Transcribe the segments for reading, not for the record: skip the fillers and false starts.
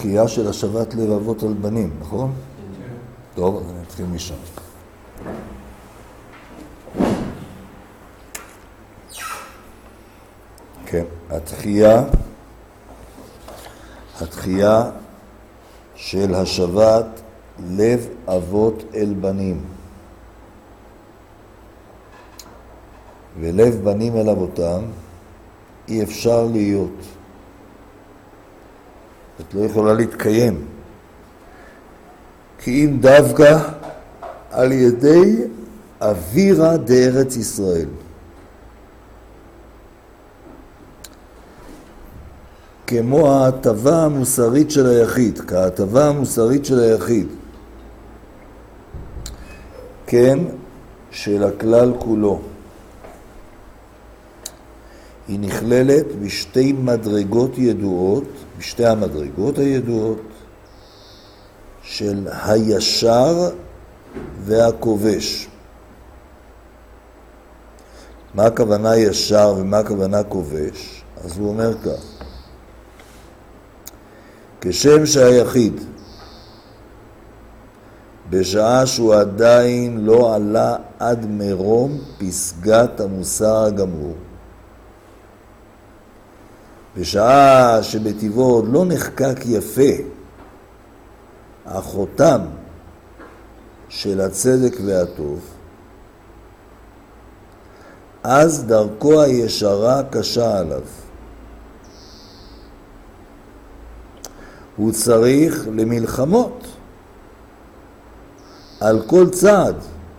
התחייה של השבת לב אבות על בנים, נכון? טוב, אז אני אתחיל משם. כן, התחייה של השבת לב אבות אל בנים. ולב בנים אל אבותם אי אפשר להיות. את לא יכולה להתקיים. כי אם דווקא על ידי אווירה דארץ ישראל. כמו ההטבה המוסרית של היחיד, כהטבה המוסרית של היחיד. כן, של הכלל כולו. היא נכללת בשתי מדרגות ידועות, בשתי המדרגות הידועות, של הישר והכובש. מה הכוונה ישר ומה הכוונה כובש? אז הוא אומר כך. כשם שהיחיד, בשעה שהוא עדיין לא עלה עד מרום פסגת המוסר הגמור, בשעה שבטבעו עוד לא נחקק יפה החותם של הצדק והטוב, אז דרכו הישרה קשה עליו. הוא צריך למלחמות על כל צעד,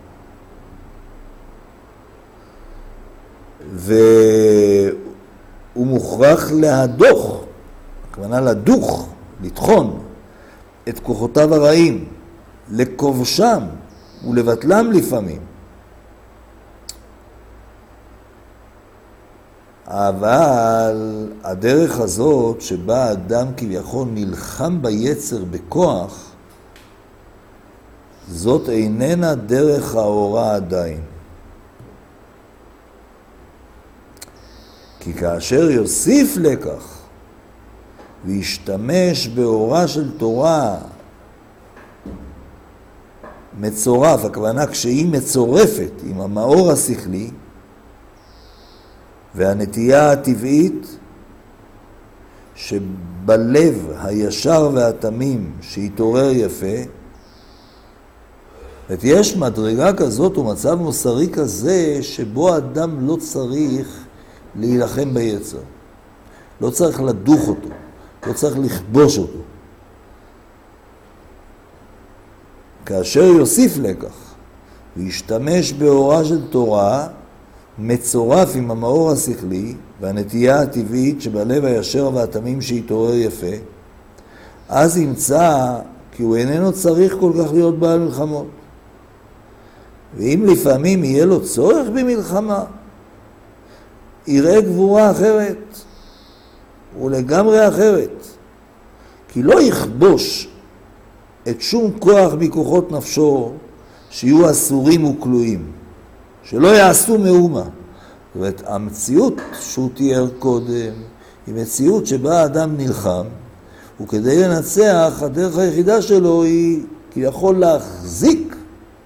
והוא מוכרח להדוך, הכוונה לדוך, לטחון את כוחותיו הרעים, לכובשם ולבטלם לפעמים. אבל הדרך הזאת שבה האדם כביכול נלחם ביצר בכוח, זאת איננה דרך האורה עדיין. כי כאשר יוסיף לכך וישתמש באורה של תורה מצורף, הכוונה כשהיא מצורפת עם המאור השכלי והנטייה הטבעית שבלב הישר והתמים שיתעורר יפה, יש מדרגה כזאת ומצב מוסרי כזה שבו אדם לא צריך להילחם ביצר. לא צריך לדוך אותו, לא צריך לכבוש אותו. כאשר יוסיף לכך וישתמש באורה של תורה מצורף עם המאור השכלי והנטייה הטבעית שבלב הישר והתמים שיתעורר יפה, אז ימצא כי הוא איננו צריך כל כך להיות בעל מלחמות. ואם לפעמים יהיה לו צורך במלחמה, יראה גבורה אחרת ולגמרי אחרת, כי לא יכבוש את שום כוח מכוחות נפשו שיהיו אסורים וכלואים, שלא יעשו מאומה. זאת אומרת, המציאות שהוא תיאר קודם היא מציאות שבה האדם נלחם, וכדי לנצח הדרך היחידה שלו היא כביכול להחזיק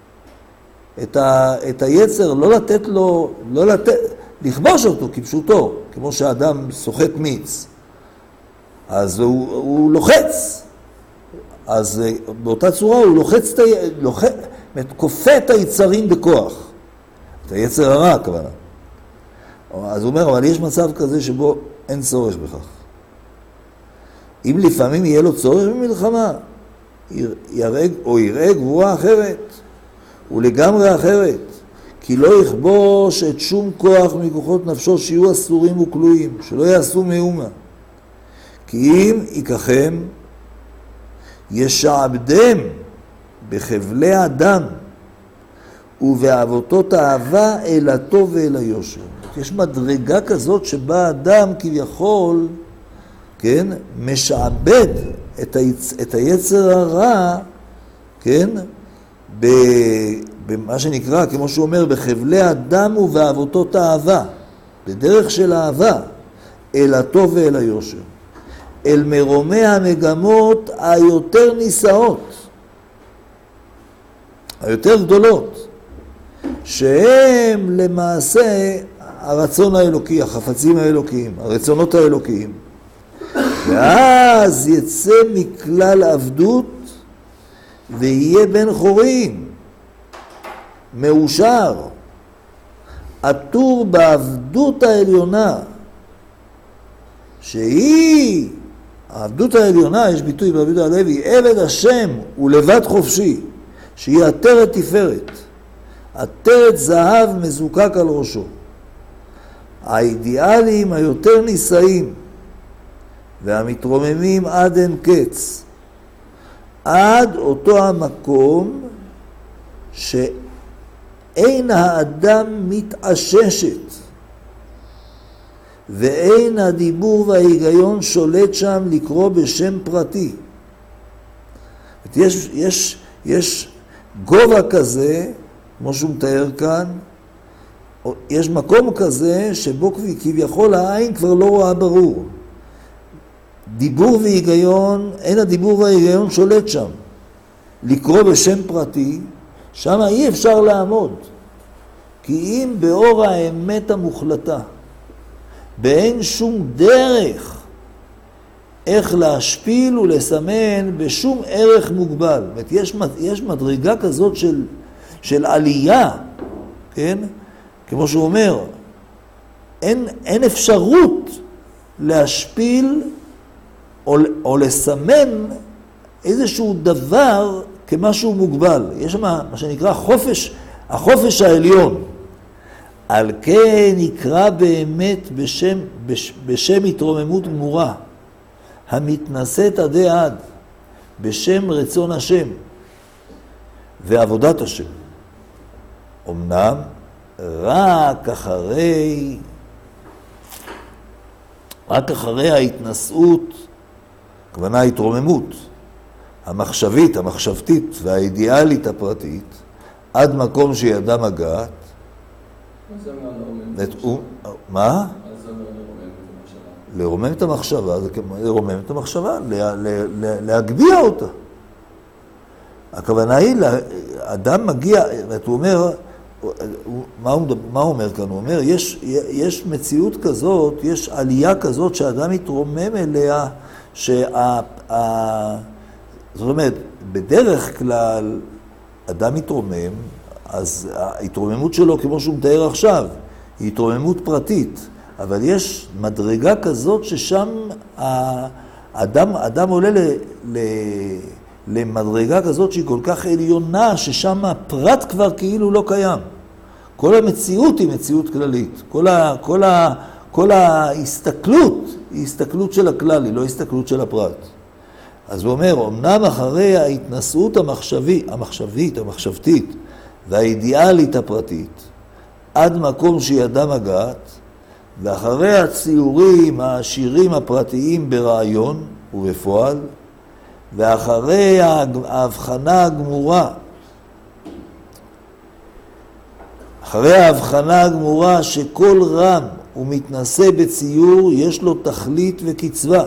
את היצר, לא לתת, לכבוש אותו כפשוטו, כמו שאדם סוחט מיץ. אז הוא לוחץ. אז באותה צורה הוא כופה את היצרים בכוח. את היצר הרע, הכוונה. אז הוא אומר, אבל יש מצב כזה שבו אין צורך בכך. אם לפעמים יהיה לו צורך במלחמה, יראה גבורה אחרת, ולגמרי אחרת, כי לא יכבוש את שום כוח מכוחות נפשו שיהיו אסורים וכלואים, שלא יעשו מאומה. כי אם ייקחם, ישעבדם בחבלי אדם, ובאבותות האהבה אל הטוב ואל היושר. יש מדרגה כזאת שבה אדם כביכול, כן, משעבד את היצר הרע, כן, במה שנקרא, כמו שהוא אומר, בחבלי אדם ובאבותות האהבה, בדרך של אהבה, אל הטוב ואל היושר. אל מרומי המגמות היותר נישאות, היותר גדולות, שהם למעשה הרצון האלוקי, החפצים האלוקיים, הרצונות האלוקיים. ואז יצא מכלל עבדות ויהיה בן חורין, מאושר, עטור בעבדות העליונה, שהיא, העבדות העליונה, יש ביטוי ברבי הלוי, עבד השם ולבד חופשי, שהיא עטרת תפארת, עטרת זהב מזוקק על ראשו. האידיאלים היותר נישאים והמתרוממים עד אין קץ, עד אותו המקום שאין האדם מתעששת ואין הדיבור וההיגיון שולט שם לקרוא בשם פרטי. יש גובה כזה, כמו שהוא מתאר כאן, יש מקום כזה שבו כביכול העין כבר לא רואה ברור. דיבור והיגיון, אין הדיבור וההיגיון שולט שם. לקרוא בשם פרטי, שם אי אפשר לעמוד. כי אם באור האמת המוחלטה, באין שום דרך איך להשפיל ולסמן בשום ערך מוגבל. זאת אומרת, יש מדרגה כזאת של עלייה, כן? כמו שהוא אומר, אין אפשרות להשפיל או לסמן איזשהו דבר כמשהו מוגבל. יש שם מה שנקרא החופש העליון. על כן נקרא באמת בשם התרוממות גמורה, המתנשאת עדי עד, בשם רצון השם ועבודת השם. אמנם רק אחרי ההתנשאות, הכוונה ההתרוממות, המחשבית, המחשבתית והאידיאלית הפרטית, עד מקום שידה מגעת, מה? לרומם את המחשבה, זה כמו לרומם את המחשבה, להגביה אותה. הכוונה היא, אדם מגיע, הוא אומר, מה הוא אומר כאן? הוא אומר, יש מציאות כזאת, יש עלייה כזאת שאדם מתרומם אליה, זאת אומרת, בדרך כלל אדם מתרומם, אז ההתרוממות שלו, כמו שהוא מתאר עכשיו, היא התרוממות פרטית, אבל יש מדרגה כזאת ששם האדם עולה למדרגה כזאת שהיא כל כך עליונה, ששם הפרט כבר כאילו לא קיים. כל המציאות היא מציאות כללית. כל ההסתכלות היא הסתכלות של הכלל, היא לא הסתכלות של הפרט. אז הוא אומר, אמנם אחרי ההתנסות המחשבתית והאידיאלית הפרטית, עד מקום שידה מגעת, ואחרי הציורים העשירים הפרטיים ברעיון ובפועל, ואחרי ההבחנה הגמורה, שכל רם ומתנשא בציור יש לו תכלית וקצבה,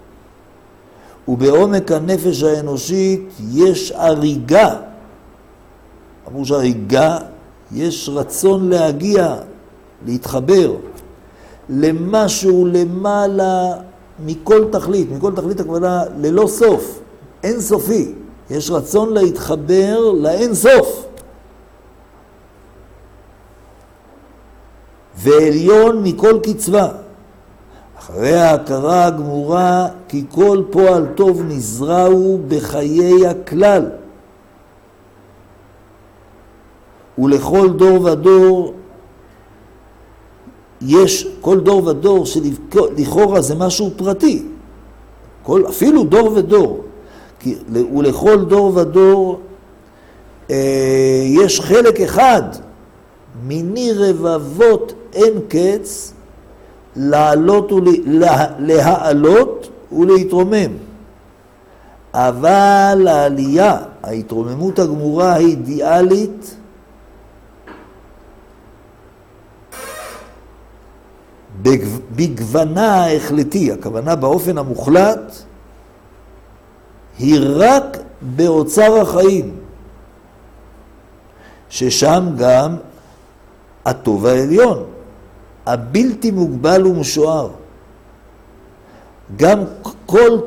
ובעומק הנפש האנושית יש הריגה. אמרו שהריגה, יש רצון להגיע, להתחבר למשהו למעלה מכל תכלית. מכל תכלית הכוונה ללא סוף, אין סופי. יש רצון להתחבר לאין סוף. ועליון מכל קצבה. אחרי ההכרה הגמורה כי כל פועל טוב נזרעו בחיי הכלל. ולכל דור ודור יש, כל דור ודור שלכאורה זה משהו פרטי. אפילו דור ודור. ולכל דור ודור יש חלק אחד מיני רבבות אין קץ להעלות ולהתרומם. אבל העלייה, ההתרוממות הגמורה האידיאלית, בגוונה ההחלטי, הכוונה באופן המוחלט, היא רק באוצר החיים, ששם גם הטוב העליון, הבלתי מוגבל ומשוער. גם כל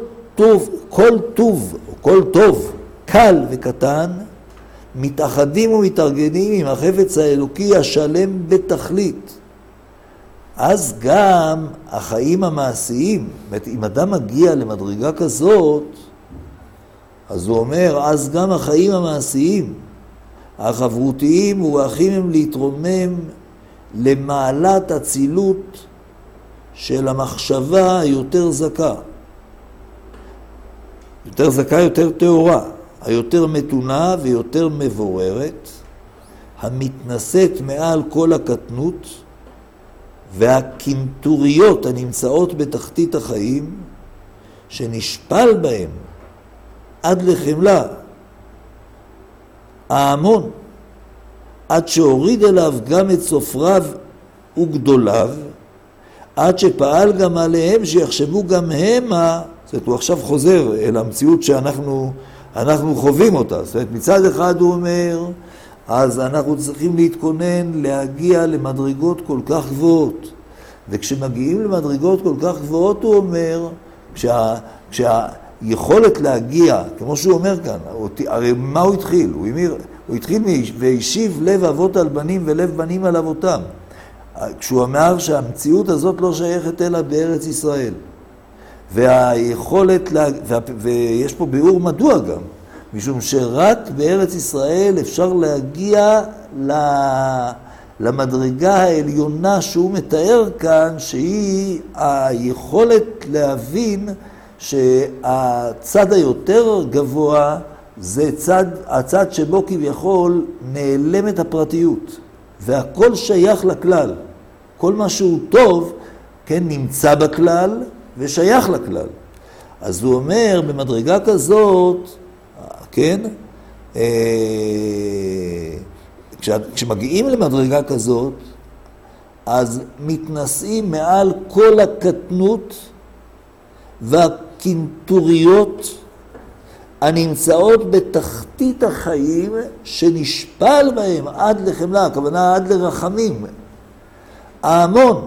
טוב, קל וקטן, מתאחדים ומתארגנים עם החפץ האלוקי השלם בתכלית. אז גם החיים המעשיים, אם אדם מגיע למדרגה כזאת, אז הוא אומר, אז גם החיים המעשיים, החברותיים ובאחים הם להתרומם למעלת הצילות של המחשבה היותר זכה. יותר זכה, יותר תאורה, היותר מתונה ויותר מבוררת, המתנשאת מעל כל הקטנות, והקינטוריות הנמצאות בתחתית החיים, שנשפל בהם עד לחמלה, ההמון, עד שהוריד אליו גם את סופריו וגדוליו, עד שפעל גם עליהם שיחשבו גם המה, זאת אומרת, הוא עכשיו חוזר אל המציאות שאנחנו חווים אותה. זאת אומרת, מצד אחד הוא אומר, אז אנחנו צריכים להתכונן להגיע למדרגות כל כך גבוהות. וכשמגיעים למדרגות כל כך גבוהות, הוא אומר, כשהיכולת להגיע, כמו שהוא אומר כאן, הרי מה הוא התחיל? הוא התחיל והשיב לב אבות על בנים ולב בנים על אבותם. כשהוא אמר שהמציאות הזאת לא שייכת אלא בארץ ישראל. והיכולת, ויש פה ביאור מדוע גם, משום שרק בארץ ישראל אפשר להגיע למדרגה העליונה שהוא מתאר כאן, שהיא היכולת להבין שהצד היותר גבוה זה הצד שבו כביכול נעלמת הפרטיות, והכל שייך לכלל. כל מה שהוא טוב, כן, נמצא בכלל ושייך לכלל. אז הוא אומר, במדרגה כזאת, כן, כשמגיעים למדרגה כזאת, אז מתנשאים מעל כל הקטנות והקינטוריות הנמצאות בתחתית החיים, שנשפל בהם עד לחמלה, הכוונה עד לרחמים. ההמון,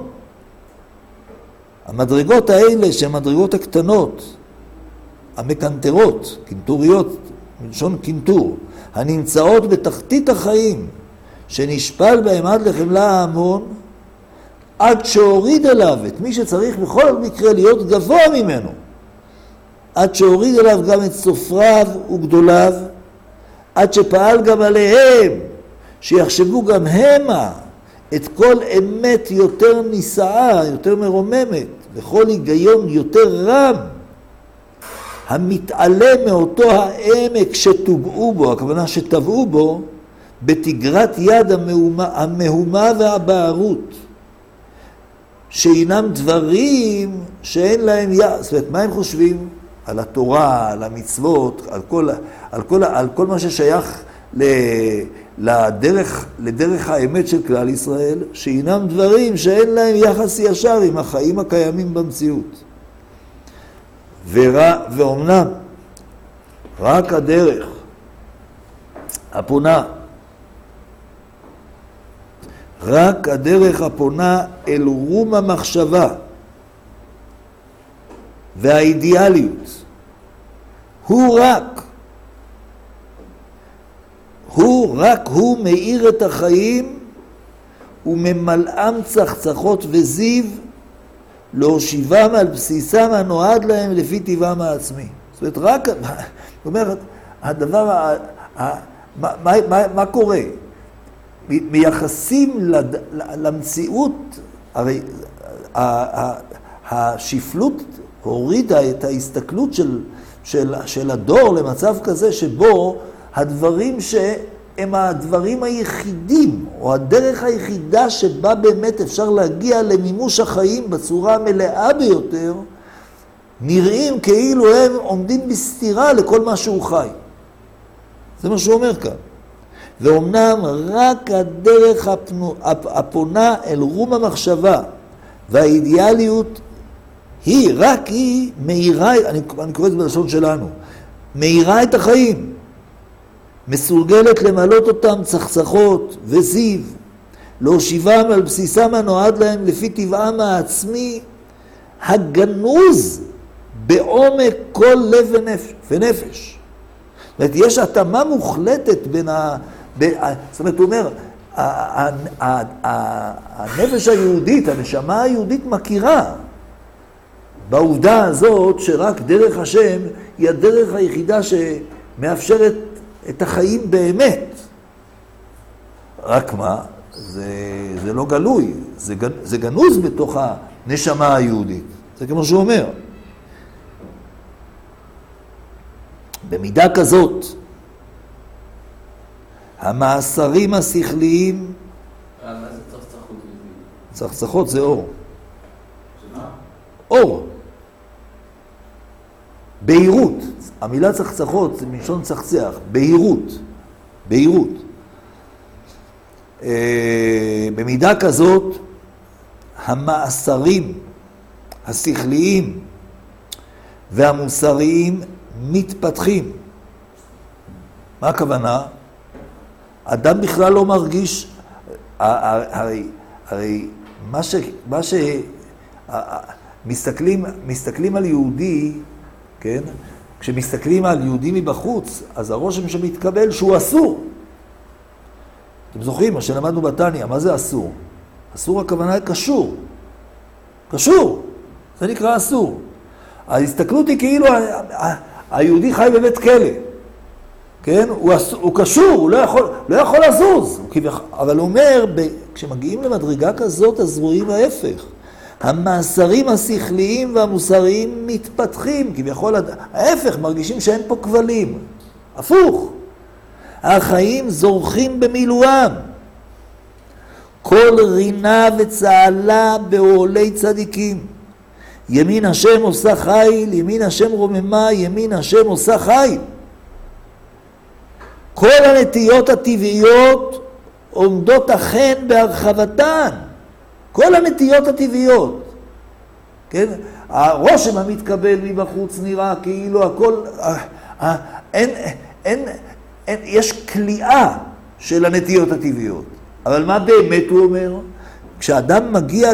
המדרגות האלה שהן המדרגות הקטנות, המקנטרות, קינטוריות, מלשון קינטור, הנמצאות בתחתית החיים, שנשפל בהם עד לחמלה ההמון, עד שהוריד אליו את מי שצריך בכל מקרה להיות גבוה ממנו, עד שהוריד אליו גם את סופריו וגדוליו, עד שפעל גם עליהם, שיחשבו גם המה את כל אמת יותר נישאה, יותר מרוממת, וכל היגיון יותר רם, המתעלה מאותו העמק שטובעו בו, הכוונה שטבעו בו, בתגרת יד המהומה והבערות, שאינם דברים שאין להם יד. זאת אומרת, מה הם חושבים? על התורה, על המצוות, על כל מה ששייך לדרך האמת של כלל ישראל, שאינם דברים שאין להם יחס ישר עם החיים הקיימים במציאות. ואומנם רק הדרך הפונה, רק הדרך הפונה אל רום המחשבה והאידיאליות, הוא מאיר את החיים וממלאם צחצחות וזיו, להושיבם על בסיסם הנועד להם לפי טבעם העצמי. זאת אומרת, זאת אומרת, הדבר, מה קורה? מייחסים למציאות, הרי השפלות הורידה את ההסתכלות של הדור למצב כזה שבו הדברים הם הדברים היחידים, או הדרך היחידה שבה באמת אפשר להגיע למימוש החיים בצורה המלאה ביותר, נראים כאילו הם עומדים בסתירה לכל מה שהוא חי. זה מה שהוא אומר כאן. ואומנם רק הדרך הפונה אל רום המחשבה והאידיאליות היא, רק היא מאירה, אני קורא את זה בלשון שלנו, מאירה את החיים, מסורגלת למלות אותם צחצחות וזיו, להושיבם על בסיסם הנועד להם לפי טבעם העצמי, הגנוז בעומק כל לב ונפש. זאת אומרת, יש התאמה מוחלטת בין זאת אומרת, הוא אומר, הנפש היהודית, הנשמה היהודית מכירה בעובדה הזאת שרק דרך השם היא הדרך היחידה שמאפשרת את החיים באמת. רק מה? זה לא גלוי, זה גנוז בתוך הנשמה היהודית. זה כמו שהוא אומר. במידה כזאת, המאסרים השכליים, מה זה צחצחות? צחצחות זה אור. שמה? אור. בהירות. המילה צחצחות זה מלשון צחצח. בהירות. בהירות. במידה כזאת, המאסרים השכליים והמוסריים מתפתחים. מה הכוונה? אדם בכלל לא מרגיש, הרי מה מסתכלים על יהודי, כן? כשמסתכלים על יהודי מבחוץ, אז הרושם שמתקבל שהוא אסור. אתם זוכרים מה שלמדנו בתניא, מה זה אסור? אסור הכוונה היא קשור. קשור, זה נקרא אסור. ההסתכלות היא כאילו היהודי חי בבית כלא. כן? הוא קשור, הוא לא יכול לזוז. אבל הוא אומר, כשמגיעים למדרגה כזאת, אז רואים ההפך. המאסרים השכליים והמוסריים מתפתחים, כביכול ההפך, מרגישים שאין פה כבלים. הפוך. החיים זורחים במילואם. כל רינה וצהלה באוהלי צדיקים. ימין השם עושה חיל, ימין השם רוממה, ימין השם עושה חיל. כל הנטיות הטבעיות עומדות אכן בהרחבתן. כל הנטיות הטבעיות. כן? הרושם המתקבל מבחוץ נראה כאילו הכל, יש כליאה של הנטיות הטבעיות. אבל מה באמת הוא אומר? כשאדם מגיע,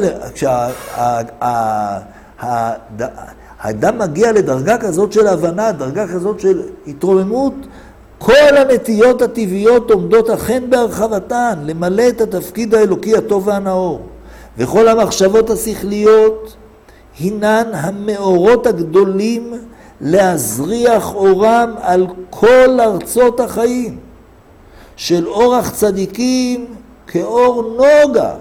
האדם מגיע לדרגה כזאת של הבנה, דרגה כזאת של התרוממות, כל הנטיות הטבעיות עומדות אכן בהרחבתן, למלא את התפקיד האלוקי הטוב והנאור. וכל המחשבות השכליות הינן המאורות הגדולים להזריח אורם על כל ארצות החיים, של אורח צדיקים כאור נוגה.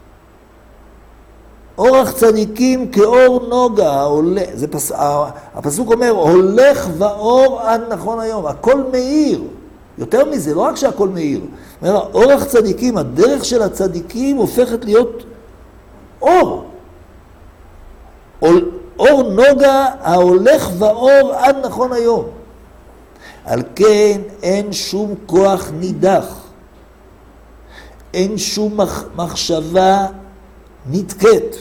אורח צדיקים כאור נוגה, הפסוק אומר, הולך ואור עד נכון היום, הכל מאיר. יותר מזה, לא רק שהכל מאיר. אורח צדיקים, הדרך של הצדיקים הופכת להיות אור. אור נוגה ההולך ואור עד נכון היום. על כן אין שום כוח נידח. אין שום מחשבה נתקט.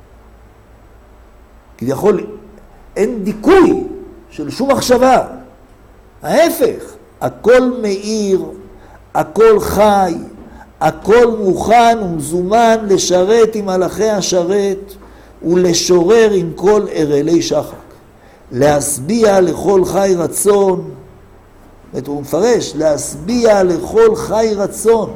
כביכול אין דיכוי של שום מחשבה. ההפך, הכל מאיר, הכל חי, הכל מוכן ומזומן לשרת עם מלאכי השרת ולשורר עם כל ערלי שחק. להשביע לכל חי רצון, הוא מפרש, להשביע לכל חי רצון.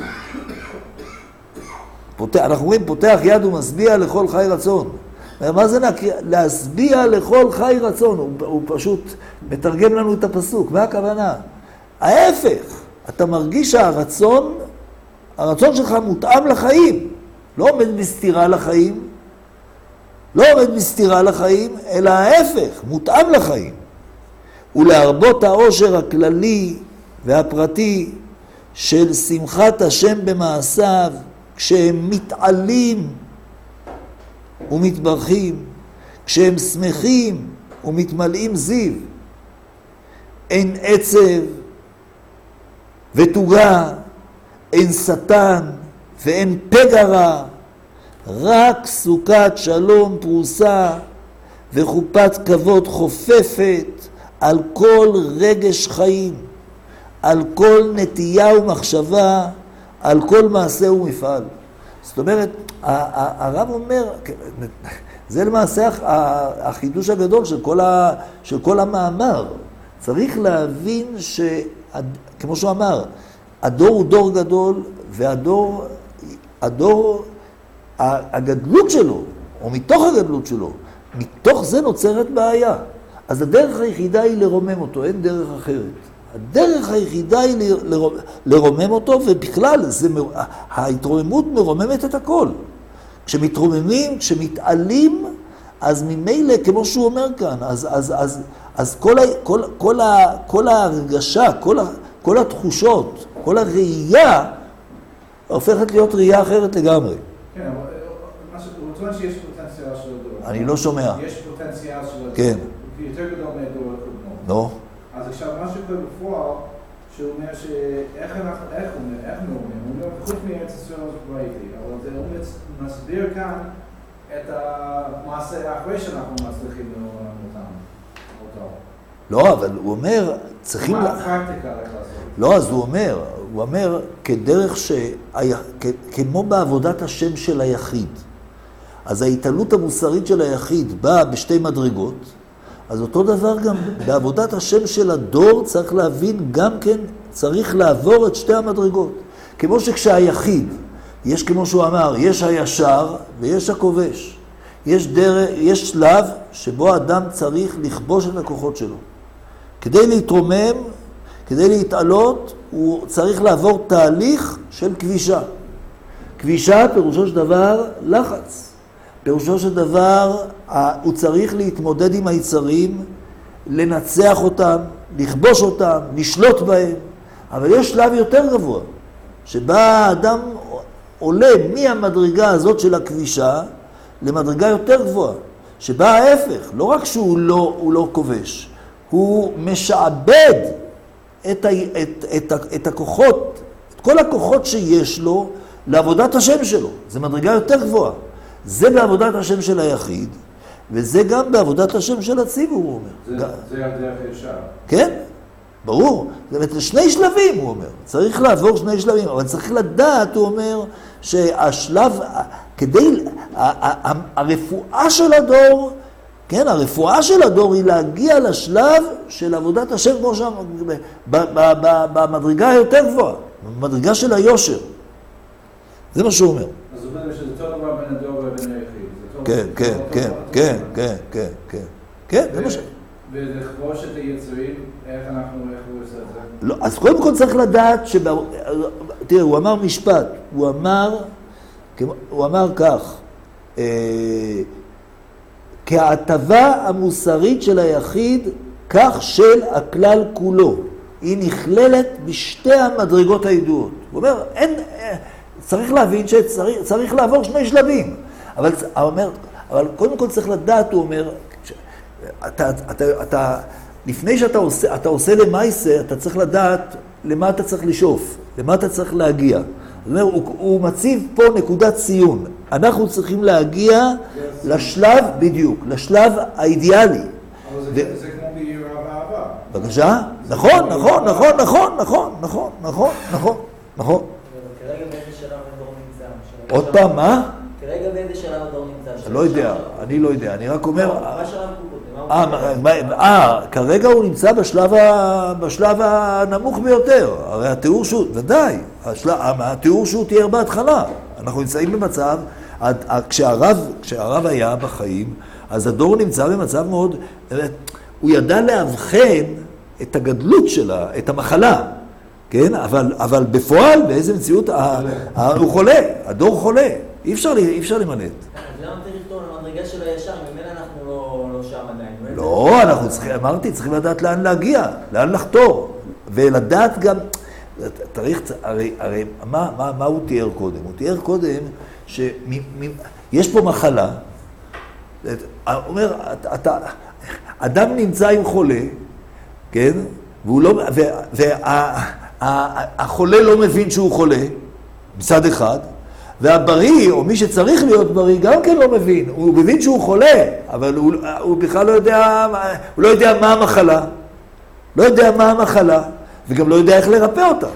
אנחנו אומרים, פותח יד ומשביע לכל חי רצון. מה זה להשביע לכל חי רצון? הוא פשוט מתרגם לנו את הפסוק. מה הכוונה? ההפך, אתה מרגיש שהרצון שלך מותאם לחיים. לא עומד בסתירה לחיים, אלא ההפך, מותאם לחיים. ולהרבות העושר הכללי והפרטי של שמחת השם במעשיו, כשהם מתעלים ומתברכים, כשהם שמחים ומתמלאים זיו. אין עצב ותוגה, אין שטן ואין פגע רע, רק סוכת שלום פרוסה וחופת כבוד חופפת על כל רגש חיים, על כל נטייה ומחשבה, על כל מעשה ומפעל. זאת אומרת, הרב אומר, זה למעשה החידוש הגדול של כל המאמר. צריך להבין כמו שהוא אמר, הדור הוא דור גדול, הגדלות שלו, או מתוך הגדלות שלו, מתוך זה נוצרת בעיה. אז הדרך היחידה היא לרומם אותו, אין דרך אחרת. הדרך היחידה היא לרומם אותו, ובכלל ההתרוממות מרוממת את הכל. כשמתרוממים, כשמתעלים, אז ממילא, כמו שהוא אומר כאן, אז כל ההרגשה, כל התחושות, כל הראייה, הופכת להיות ראייה אחרת לגמרי. כן, אבל הוא טוען שיש פוטנציאל של הדור. אני לא שומע. יש פוטנציאל של הדור. כן. הוא יותר גדול מהדור הקודמו. לא. אז עכשיו מה שקורה בפועל, שהוא אומר שאיך הוא אומר, חוץ מארץ ישראל ראיתי, אבל זה מסביר כאן את המעשה אחרי שאנחנו מצליחים אותם. לא, אבל הוא אומר, צריכים... מה הפרקטיקה איך לעשות? לא, אז הוא אומר, כדרך כמו בעבודת השם של היחיד, אז ההתעלות המוסרית של היחיד באה בשתי מדרגות, אז אותו דבר גם בעבודת השם של הדור צריך להבין, גם כן צריך לעבור את שתי המדרגות. כמו שכשהיחיד, יש כמו שהוא אמר, יש הישר ויש הכובש. יש שלב שבו האדם צריך לכבוש את הכוחות שלו. כדי להתרומם, כדי להתעלות, הוא צריך לעבור תהליך של כבישה. כבישה פירושו של דבר לחץ. פירושו של דבר, הוא צריך להתמודד עם היצרים, לנצח אותם, לכבוש אותם, לשלוט בהם. אבל יש שלב יותר גבוה, שבה האדם עולה מהמדרגה הזאת של הכבישה למדרגה יותר גבוהה, שבה ההפך, לא רק שהוא לא כובש, הוא משעבד את הכוחות, את כל הכוחות שיש לו לעבודת השם שלו. זה מדרגה יותר גבוהה. זה בעבודת השם של היחיד, וזה גם בעבודת השם של הציבור, הוא אומר. זה הדרך הישר. כן, ברור. זאת אומרת, שני שלבים, הוא אומר. צריך לעבור שני שלבים, אבל צריך לדעת, הוא אומר, שהשלב, הרפואה של הדור, כן, הרפואה של הדור היא להגיע לשלב של עבודת השם, כמו שם, במדרגה היותר גבוהה, במדרגה של היושר. זה מה שהוא אומר. אז הוא אומר שזה אותו דבר בין הדור ובין היחיד. כן, כן, כן, כן, כן, כן, כן. כן, זה מה ש... ולכבוש את היצרים, איך הוא עושה את זה? לא, אז קודם כל צריך לדעת תראה, הוא אמר משפט, הוא אמר כך, כהטבה המוסרית של היחיד, כך של הכלל כולו. היא נכללת בשתי המדרגות הידועות. הוא אומר, צריך להבין שצריך לעבור שני שלבים. אבל קודם כל צריך לדעת, הוא אומר, לפני שאתה עושה למעשה, אתה צריך לדעת למה אתה צריך לשאוף, למה אתה צריך להגיע. זאת אומרת, הוא מציב פה נקודת ציון. אנחנו צריכים להגיע לשלב, בדיוק, לשלב האידיאלי. אבל זה כמו ביראה ואהבה. בבקשה? נכון. כרגע באיזה שלב הדור נמצא? עוד פעם, מה? כרגע באיזה שלב הדור נמצא? אני לא יודע, אני רק אומר... מה שלב הוא קודם? כרגע הוא נמצא בשלב הנמוך ביותר. הרי התיאור שהוא, ודאי, התיאור שהוא תיאר בהתחלה. אנחנו נמצאים במצב, כשהרב היה בחיים, אז הדור נמצא במצב מאוד, הוא ידע להבחן את הגדלות שלה, את המחלה, כן? אבל בפועל, באיזה מציאות, הוא חולה, הדור חולה. אי אפשר למלט. אז למה צריך לכתוב למדרגה של הישר? ממילא אנחנו לא שם עדיין. לא, אנחנו צריכים לדעת לאן להגיע, לאן לחתור. ולדעת גם, הרי מה הוא תיאר קודם? הוא תיאר קודם שיש פה מחלה, הוא אומר, אדם נמצא עם חולה, כן? והחולה לא מבין שהוא חולה, מצד אחד, והבריא, או מי שצריך להיות בריא, גם כן לא מבין. הוא מבין שהוא חולה, אבל הוא בכלל לא יודע, הוא לא יודע מה המחלה. לא יודע מה המחלה, וגם לא יודע איך לרפא אותה.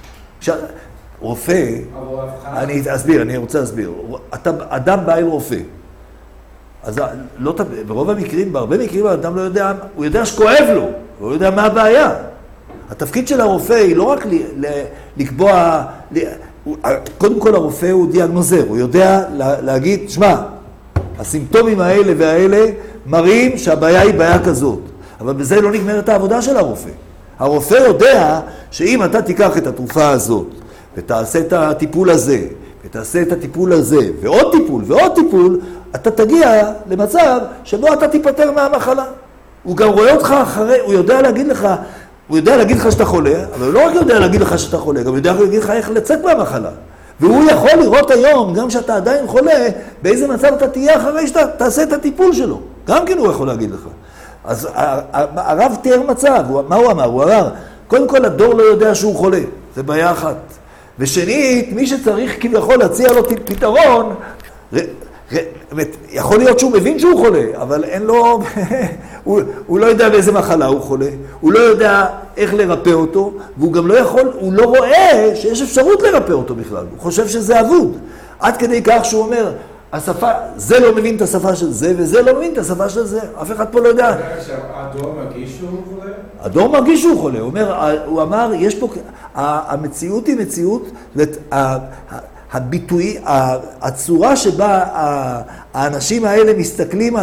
רופא, אני אסביר, אני רוצה להסביר. אדם בא אל רופא. אז לא, ברוב המקרים, בהרבה מקרים האדם לא יודע, הוא יודע שכואב לו, הוא לא יודע מה הבעיה. התפקיד של הרופא היא לא רק לקבוע, קודם כל הרופא הוא דיאגנוזר, הוא יודע להגיד, שמע, הסימפטומים האלה והאלה מראים שהבעיה היא בעיה כזאת, אבל בזה לא נגמרת העבודה של הרופא. הרופא יודע שאם אתה תיקח את התרופה הזאת, ותעשה את הטיפול הזה, ותעשה את הטיפול הזה, ועוד טיפול ועוד טיפול, אתה תגיע למצב שבו אתה תיפטר מהמחלה. הוא גם רואה אותך אחרי, הוא יודע להגיד לך שאתה חולה, אבל הוא לא רק יודע להגיד לך שאתה חולה, גם יודע להגיד לך איך לצאת מהמחלה. והוא יכול לראות היום, גם שאתה עדיין חולה, באיזה מצב אתה תהיה אחרי שאתה תעשה את הטיפול שלו. גם כן הוא יכול להגיד לך. אז הרב תיאר מצב, מה הוא אמר? הוא אמר, קודם כל הדור לא יודע שהוא חולה, זה בעיה אחת. ושנית, מי שצריך כביכול להציע לו פתרון, יכול להיות שהוא מבין שהוא חולה, אבל אין לו, הוא לא יודע באיזה מחלה הוא חולה, הוא לא יודע איך לרפא אותו, והוא גם לא יכול, הוא לא רואה שיש אפשרות לרפא אותו בכלל, הוא חושב שזה אבוד. עד כדי כך שהוא אומר, השפה, זה לא מבין את השפה של זה, וזה לא מבין את השפה של זה, אף אחד פה לא יודע. הדור מרגיש שהוא חולה? הדור מרגיש שהוא חולה, הוא אמר, יש פה, המציאות היא מציאות, הביטוי, הצורה שבה האנשים האלה מסתכלים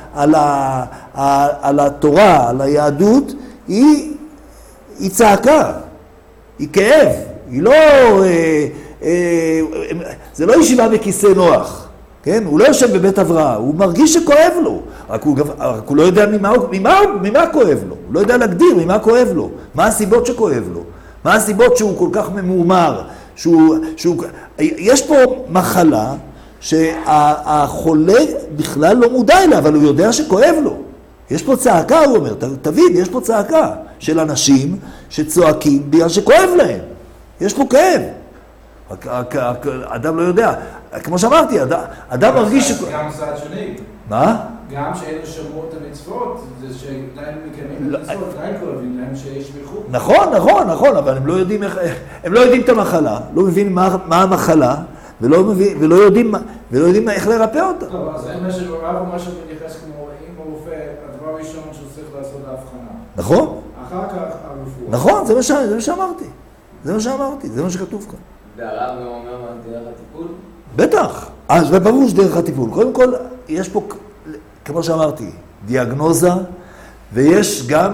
על התורה, על היהדות, היא צעקה, היא כאב, היא לא, זה לא ישיבה בכיסא נוח, כן? הוא לא יושב בבית הבראה, הוא מרגיש שכואב לו, רק הוא לא יודע ממה כואב לו, הוא לא יודע להגדיר ממה כואב לו, מה הסיבות שכואב לו, מה הסיבות שהוא כל כך ממורמר, יש פה מחלה שהחולה בכלל לא מודע אליה, אבל הוא יודע שכואב לו. יש פה צעקה, הוא אומר, תבין, יש פה צעקה של אנשים שצועקים בגלל שכואב להם. יש פה כאב. אדם לא יודע. כמו שאמרתי, אדם מרגיש גם צד שני. מה? גם שאלה שמרו את המצוות, זה שעדיין מקיימים את המצוות, עדיין כואבים להם שיש מחוק. נכון, אבל הם לא יודעים את המחלה, לא מבינים מה המחלה, ולא יודעים איך לרפא אותה. טוב, אז זה אומר שברב הוא משהו מתייחס כמו, אם הוא רופא, הדבר הראשון שהוא צריך לעשות ההבחנה. נכון. אחר כך הרפואה. נכון, זה מה שאמרתי, זה מה שכתוב כאן. והרב אומר מה דרך הטיפול? בטח, אז וברור שדרך הטיפול. קודם כל, יש פה, כמו שאמרתי, דיאגנוזה, ויש גם,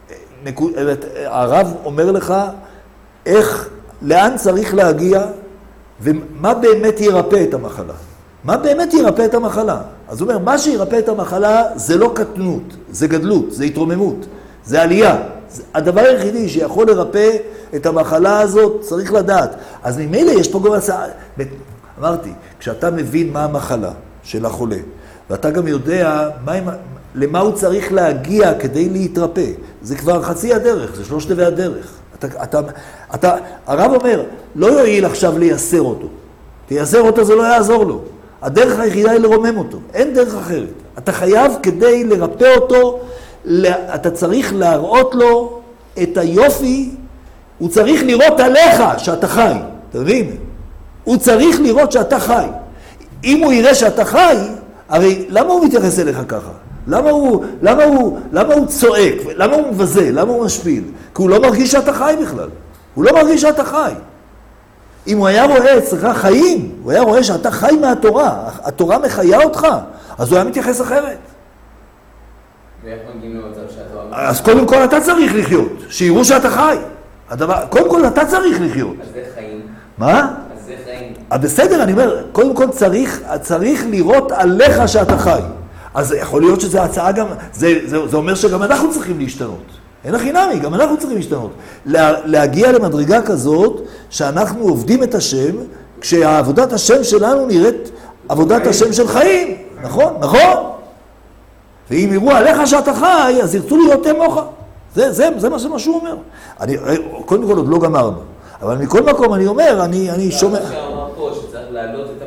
הרב אומר לך לאן צריך להגיע, ומה באמת ירפא את המחלה. מה באמת ירפא את המחלה? אז הוא אומר, מה שירפא את המחלה זה לא קטנות, זה גדלות, זה התרוממות, זה עלייה. הדבר היחידי שיכול לרפא את המחלה הזאת צריך לדעת. אז ממילא יש פה גם הצעה, אמרתי, כשאתה מבין מה המחלה של החולה, ואתה גם יודע למה הוא צריך להגיע כדי להתרפא, זה כבר חצי הדרך, זה 3/4 הדרך. הרב אומר, לא יועיל עכשיו לייסר אותו. תייסר אותו זה לא יעזור לו. הדרך היחידה היא לרומם אותו, אין דרך אחרת. אתה חייב כדי לרפא אותו, אתה צריך להראות לו את היופי, הוא צריך לראות עליך שאתה חי, אתה מבין? הוא צריך לראות שאתה חי. אם הוא יראה שאתה חי, הרי למה הוא מתייחס אליך ככה? למה הוא צועק? למה הוא מבזה? למה הוא משפיל? כי הוא לא מרגיש שאתה חי בכלל. הוא לא מרגיש שאתה חי. אם הוא היה רואה אצלך חיים, הוא היה רואה שאתה חי מהתורה, התורה מחיה אותך, אז הוא היה מתייחס אחרת. ואיך מגיעים למצב שהתורה... אז קודם כל אתה צריך לחיות, שיראו שאתה חי. קודם כל אתה צריך לחיות. אז זה חיים. מה? אז זה חיים. בסדר, אני אומר, קודם כל צריך לראות עליך שאתה חי. אז יכול להיות שזו הצעה גם, זה אומר שגם אנחנו צריכים להשתנות. אין הכי נמי, גם אנחנו צריכים להשתנות. להגיע למדרגה כזאת שאנחנו עובדים את השם, כשעבודת השם שלנו נראית עבודת השם של חיים. נכון? ואם יראו עליך שאתה חי, אז ירצו להיות כמוך. זה מה שהוא אומר. קודם כל עוד לא גמרנו. אבל מכל מקום אני אומר, אני שומע... מה שאמר פה, שצריך להעלות את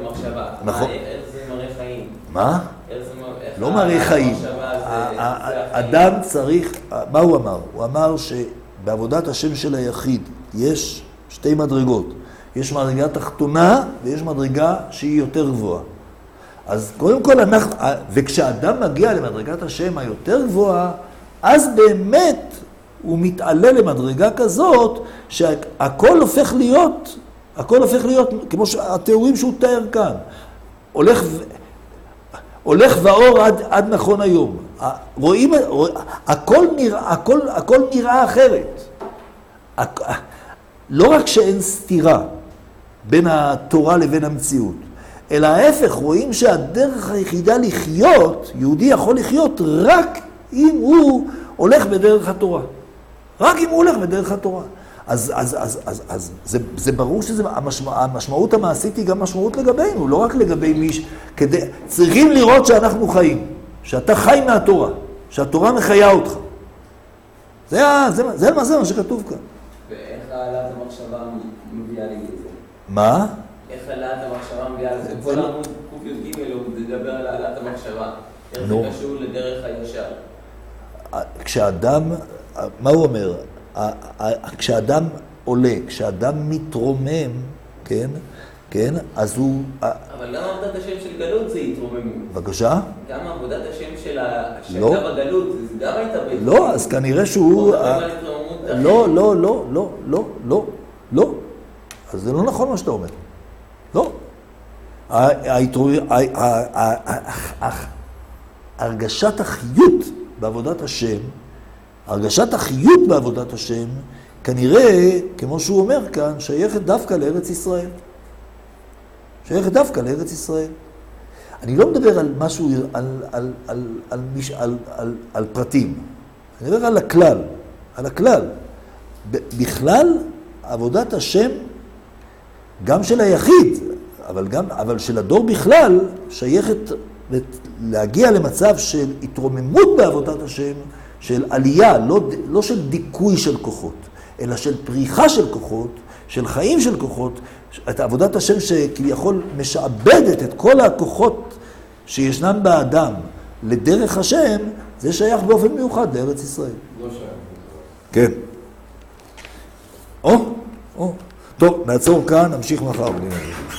נכון. איך זה מראה חיים? מה? איך זה לא מראה חיים. אדם צריך, מה הוא אמר? הוא אמר שבעבודת השם של היחיד יש שתי מדרגות. יש מדרגה תחתונה ויש מדרגה שהיא יותר גבוהה. אז קודם כל וכשאדם מגיע למדרגת השם היותר גבוהה, אז באמת הוא מתעלה למדרגה כזאת שהכל הופך להיות, כמו התיאורים שהוא תיאר כאן, הולך ואור עד נכון היום. רואים, הכל נראה אחרת. לא רק שאין סתירה בין התורה לבין המציאות, אלא ההפך, רואים שהדרך היחידה לחיות, יהודי יכול לחיות רק אם הוא הולך בדרך התורה. רק אם הוא הולך בדרך התורה. אז זה ברור שהמשמעות המעשית היא גם משמעות לגבינו, לא רק לגבי מי צריכים לראות שאנחנו חיים, שאתה חי מהתורה, שהתורה מחיה אותך. זה מה שכתוב כאן. ואיך העלת המחשבה מביאה לי את זה? מה? איך העלת המחשבה מביאה לזה? כל עמוד ק"ג הוא מדבר על העלת המחשבה. איך זה קשור לדרך הישר? כשאדם, מה הוא אומר? כשאדם עולה, כשאדם מתרומם, כן, אז הוא... אבל גם עבודת השם של גלות זה התרוממות. בבקשה? גם עבודת השם שהייתה בגלות, זה גם הייתה בגלות. לא, אז כנראה שהוא... לא. אז זה לא נכון מה שאתה אומר. לא. הרגשת החיות בעבודת השם, כנראה, כמו שהוא אומר כאן, שייכת דווקא לארץ ישראל. אני לא מדבר על משהו, על פרטים. אני מדבר על הכלל. בכלל, עבודת השם, גם של היחיד, אבל של הדור בכלל, שייכת להגיע למצב של התרוממות בעבודת השם, של עלייה, לא של דיכוי של כוחות, אלא של פריחה של כוחות, של חיים של כוחות, את עבודת השם שכביכול משעבדת את כל הכוחות שישנם באדם לדרך השם, זה שייך באופן מיוחד לארץ ישראל. לא שייך. כן. טוב, נעצור כאן, נמשיך מחר.